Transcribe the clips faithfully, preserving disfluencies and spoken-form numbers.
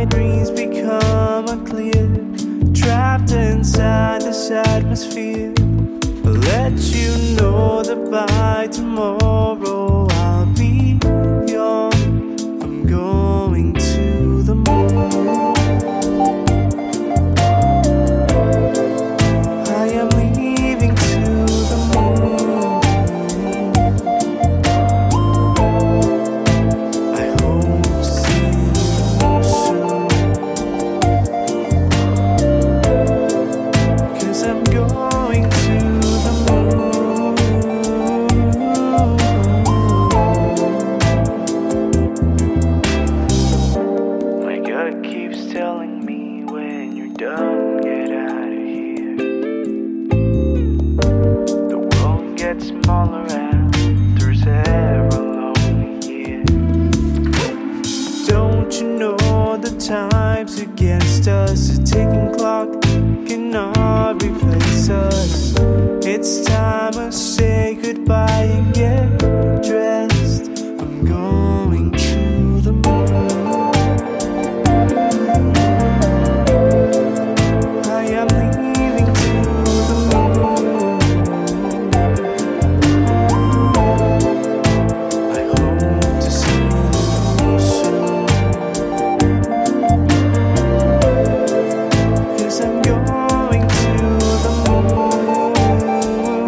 my dreams become unclear, trapped inside this atmosphere. I'll let you know that by tomorrow I'll be young. I'm going to the moon. I am leaving to the moon. I hope to see you soon, 'cause I'm going to the moon. My gut keeps telling me when you're done, get out of here. The world gets smaller after several lonely years. Don't you know the time's against us? A ticking clock cannot replace us. It's time to say goodbye and get dressed. I'm going to the moon. I am leaving to the moon. I hope to see you soon, 'cause I'm going to the moon.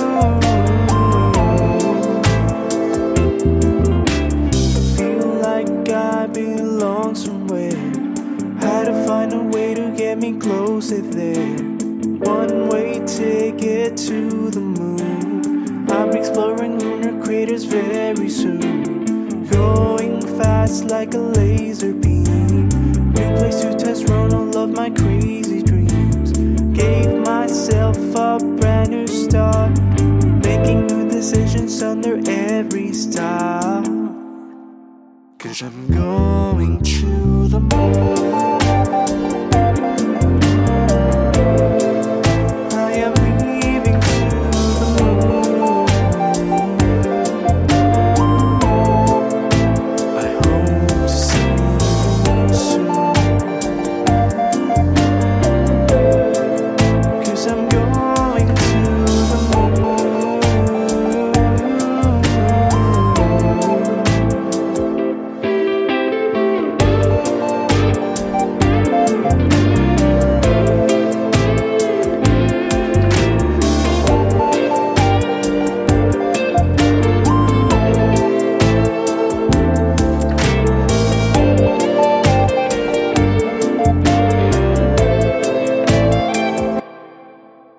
Feel like I belong somewhere. Had to find a way to get me closer there. One way ticket to the moon. I'm exploring lunar craters very soon. Going fast like a laser beam. New place to test run all of my crazy dreams. Gave myself a brand new start, making new decisions under every star. 'Cause I'm going to